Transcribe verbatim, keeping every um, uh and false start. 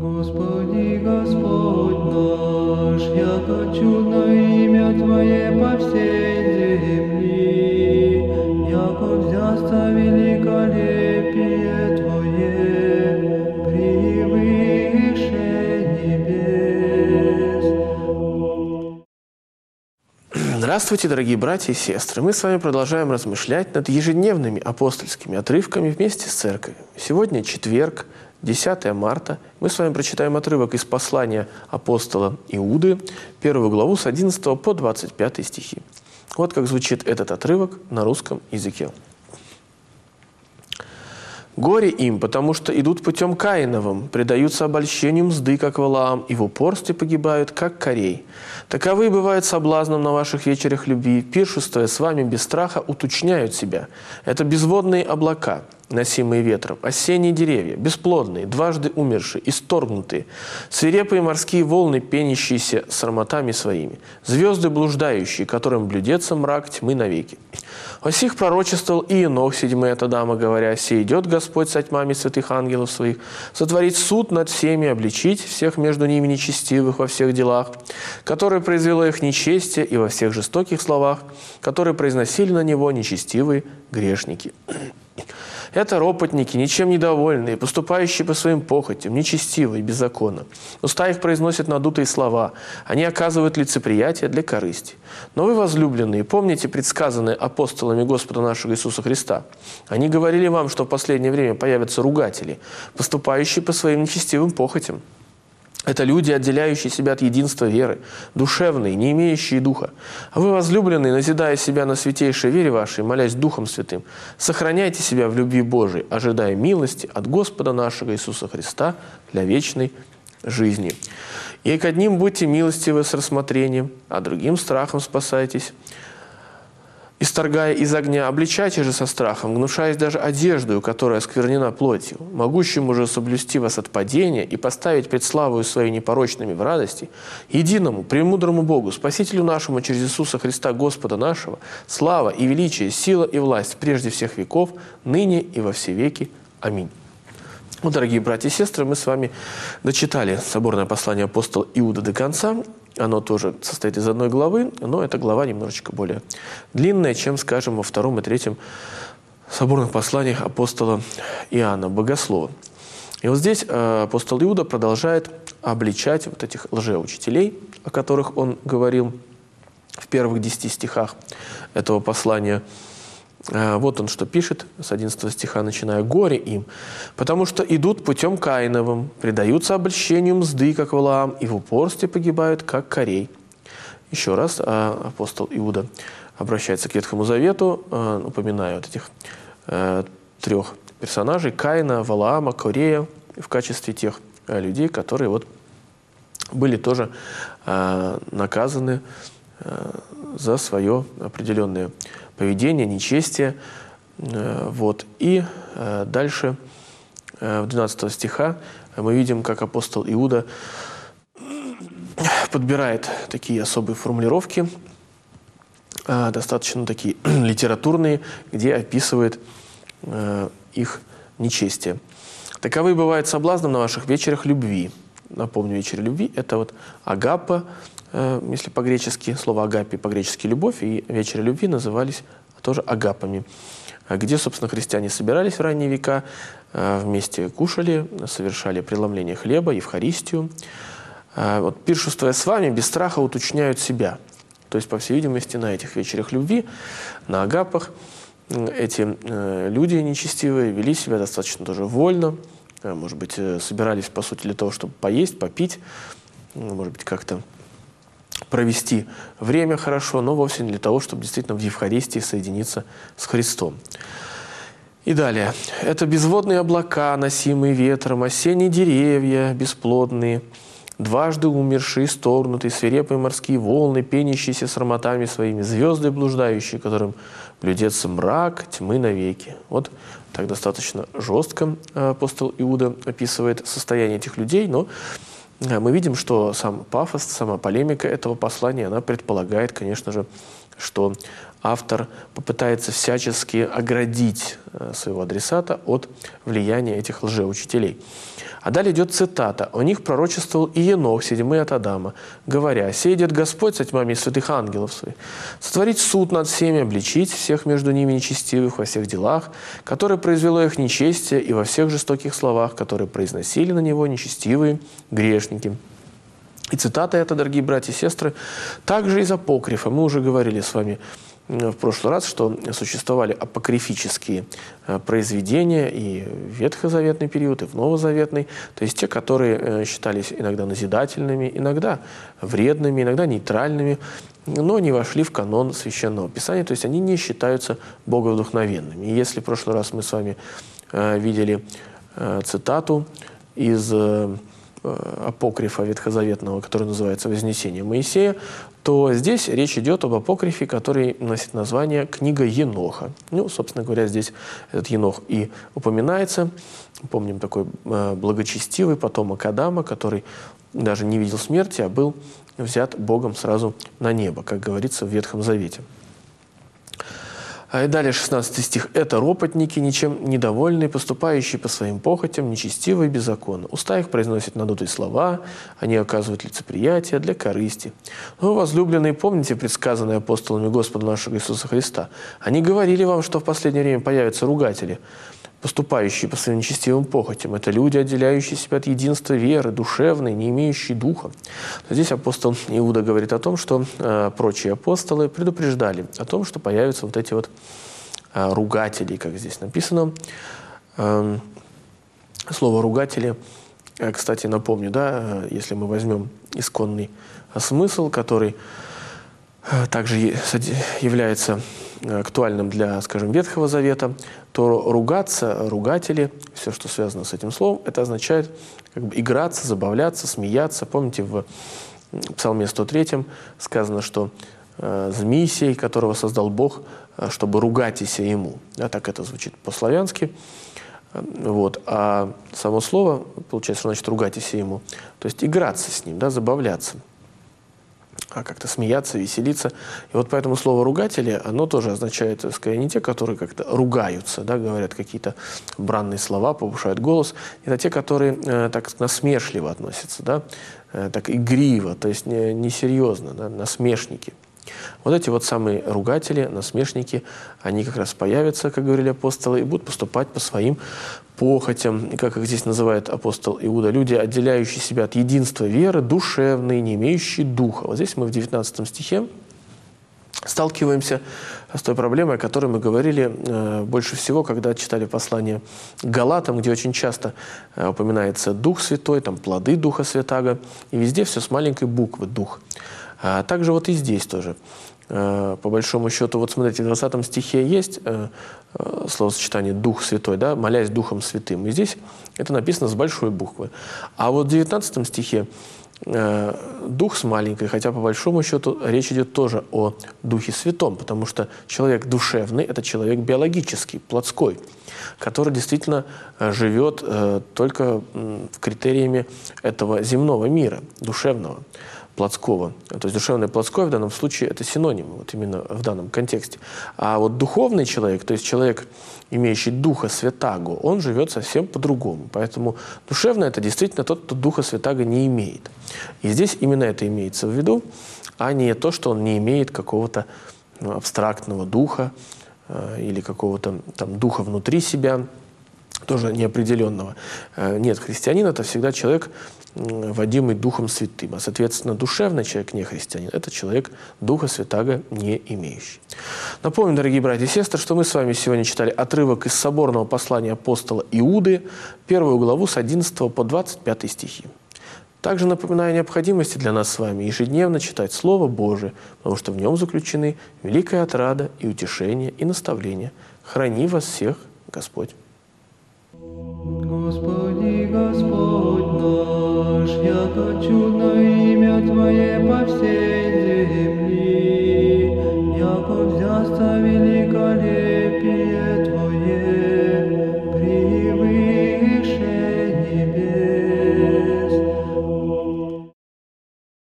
Господи, Господь наш, яко чудно имя Твое по всей земли, яко взясться великолепие Твое превыше небес. Здравствуйте, дорогие братья и сестры! Мы с вами продолжаем размышлять над ежедневными апостольскими отрывками вместе с церковью. Сегодня четверг, десятое марта. Мы с вами прочитаем отрывок из послания апостола Иуды, первую главу с одиннадцатого по двадцать пятый стихи. Вот как звучит этот отрывок на русском языке. «Горе им, потому что идут путем Каиновым, предаются обольщению мзды, как Валаам, и в упорстве погибают, как Корей. Таковы бывают соблазном на ваших вечерах любви, пиршествуя с вами без страха, уточняют себя. Это безводные облака, носимые ветром, осенние деревья, бесплодные, дважды умершие, исторгнутые, свирепые морские волны, пенящиеся срамотами своими, звезды блуждающие, которым блюдется мрак тьмы навеки. О сих пророчествовал и Енох, седьмый от Адама, говоря: «Се идет Господь со тьмами святых ангелов своих, сотворить суд над всеми, обличить всех между ними нечестивых во всех делах, которое произвело их нечестие, и во всех жестоких словах, которые произносили на него нечестивые грешники». Это ропотники, ничем недовольные, поступающие по своим похотям, нечестиво и беззаконно. Уста их произносят надутые слова, они оказывают лицеприятие для корысти. Но вы, возлюбленные, помните предсказанное апостолами Господа нашего Иисуса Христа. Они говорили вам, что в последнее время появятся ругатели, поступающие по своим нечестивым похотям. Это люди, отделяющие себя от единства веры, душевные, не имеющие духа. А вы, возлюбленные, назидая себя на святейшей вере вашей, молясь Духом Святым, сохраняйте себя в любви Божией, ожидая милости от Господа нашего Иисуса Христа для вечной жизни. И к одним будьте милостивы с рассмотрением, а другим страхом спасайтесь, исторгая из огня, обличайте же со страхом, гнушаясь даже одеждою, которая осквернена плотью, могущему же соблюсти вас от падения и поставить пред славою своей непорочными в радости, единому, премудрому Богу, Спасителю нашему через Иисуса Христа Господа нашего, слава и величие, сила и власть прежде всех веков, ныне и во все веки. Аминь». Ну, дорогие братья и сестры, мы с вами дочитали соборное послание апостола Иуды до конца. Оно тоже состоит из одной главы, но эта глава немножечко более длинная, чем, скажем, во втором и третьем соборных посланиях апостола Иоанна Богослова. И вот здесь апостол Иуда продолжает обличать вот этих лжеучителей, о которых он говорил в первых десяти стихах этого послания. Вот он что пишет, с одиннадцатого стиха начиная: «Горе им, потому что идут путем Каиновым, предаются обольщению мзды, как Валаам, и в упорстве погибают, как Корей». Еще раз апостол Иуда обращается к Ветхому Завету, упоминая вот этих трех персонажей: Каина, Валаама, Корея, в качестве тех людей, которые вот были тоже наказаны за свое определенное поведение, нечестие. Вот. И дальше, в двенадцатом стиха, мы видим, как апостол Иуда подбирает такие особые формулировки, достаточно такие литературные, где описывает их нечестие. «Таковы бывают соблазном на ваших вечерах любви». Напомню, вечер любви – это вот агапа, если по-гречески, слово агапи по-гречески любовь, и вечеры любви назывались тоже агапами, где, собственно, христиане собирались в ранние века, вместе кушали, совершали преломление хлеба, Евхаристию. Вот, пиршествуя с вами, без страха уточняют себя. То есть, по всей видимости, на этих вечерах любви, на агапах, эти люди нечестивые вели себя достаточно тоже вольно, может быть, собирались, по сути, для того, чтобы поесть, попить, может быть, как-то провести время хорошо, но вовсе не для того, чтобы действительно в Евхаристии соединиться с Христом. И далее. «Это безводные облака, носимые ветром, осенние деревья, бесплодные, дважды умершие, исторгнутые, свирепые морские волны, пенящиеся срамотами своими, звезды блуждающие, которым блюдется мрак тьмы навеки». Вот так достаточно жестко апостол Иуда описывает состояние этих людей, но мы видим, что сам пафос, сама полемика этого послания, она предполагает, конечно же, что автор попытается всячески оградить своего адресата от влияния этих лжеучителей. А далее идет цитата. «О них пророчествовал и Енох, седьмой от Адама, говоря, «Сей идет Господь со тьмами святых ангелов своих, сотворить суд над всеми, обличить всех между ними нечестивых во всех делах, которые произвело их нечестие, и во всех жестоких словах, которые произносили на него нечестивые грешники». И цитата эта, дорогие братья и сестры, также из апокрифа. Мы уже говорили с вами в прошлый раз, что существовали апокрифические произведения и в ветхозаветный период, и в новозаветный, то есть те, которые считались иногда назидательными, иногда вредными, иногда нейтральными, но не вошли в канон Священного Писания, то есть они не считаются боговдохновенными. И если в прошлый раз мы с вами видели цитату из апокрифа ветхозаветного, который называется «Вознесение Моисея», то здесь речь идет об апокрифе, который носит название «Книга Еноха». Ну, собственно говоря, здесь этот Енох и упоминается. Помним такой благочестивый потомок Адама, который даже не видел смерти, а был взят Богом сразу на небо, как говорится в Ветхом Завете. И далее шестнадцатый стих. «Это ропотники, ничем недовольные, поступающие по своим похотям, нечестивые и беззаконны. Уста их произносят надутые слова, они оказывают лицеприятие для корысти. Но, возлюбленные, помните предсказанное апостолами Господа нашего Иисуса Христа? Они говорили вам, что в последнее время появятся ругатели, поступающие по своим нечестивым похотям. Это люди, отделяющие себя от единства веры, душевной, не имеющие духа». Но здесь апостол Иуда говорит о том, что э, прочие апостолы предупреждали о том, что появятся вот эти вот э, ругатели, как здесь написано. Э, слово «ругатели», э, кстати, напомню, да, э, если мы возьмем исконный смысл, который э, также является актуальным для, скажем, Ветхого Завета, то ругаться, ругатели, все, что связано с этим словом, это означает как бы играться, забавляться, смеяться. Помните, в Псалме сто третьем сказано, что э, «змей сей, которого создал Бог, э, чтобы ругатися ему». Да, так это звучит по-славянски. Вот. А само слово, получается, значит «ругатися ему», то есть играться с ним, да, забавляться. А как-то смеяться, веселиться. И вот поэтому слово «ругатели», оно тоже означает, так сказать, не те, которые как-то ругаются, да, говорят какие-то бранные слова, повышают голос. Это те, которые э, так насмешливо относятся, да, э, так игриво, то есть несерьезно, не да, насмешники. Вот эти вот самые ругатели, насмешники, они как раз появятся, как говорили апостолы, и будут поступать по своим похотям. И как их здесь называет апостол Иуда, люди, отделяющие себя от единства веры, душевные, не имеющие духа. Вот здесь мы в девятнадцатом стихе сталкиваемся с той проблемой, о которой мы говорили э, больше всего, когда читали послание к Галатам, где очень часто э, упоминается Дух Святой, там плоды Духа Святаго, и везде все с маленькой буквы «Дух». А также вот и здесь тоже. По большому счету, вот смотрите, в двадцатом стихе есть словосочетание «Дух Святой», да, «молясь Духом Святым». И здесь это написано с большой буквы. А вот в девятнадцатом стихе «Дух» с маленькой, хотя по большому счету речь идет тоже о Духе Святом, потому что человек душевный – это человек биологический, плотской, который действительно живет только в критериями этого земного мира, душевного, плотского. То есть душевное плотское в данном случае это синоним, вот именно в данном контексте. А вот духовный человек, то есть человек, имеющий Духа Святаго, он живет совсем по-другому. Поэтому душевное это действительно тот, кто Духа Святаго не имеет. И здесь именно это имеется в виду, а не то, что он не имеет какого-то ну, абстрактного духа э, или какого-то там духа внутри себя, тоже неопределенного. Э, нет, христианин это всегда человек, водимый Духом Святым. А, соответственно, душевный человек, не христианин, это человек Духа Святаго не имеющий. Напомню, дорогие братья и сестры, что мы с вами сегодня читали отрывок из соборного послания апостола Иуды, первую главу с одиннадцатого по двадцать пятый стихи. Также напоминаю о необходимости для нас с вами ежедневно читать Слово Божие, потому что в нем заключены великая отрада и утешение, и наставление. Храни вас всех Господь. Господи, Господь наш, яко чудно имя Твое по всей земли.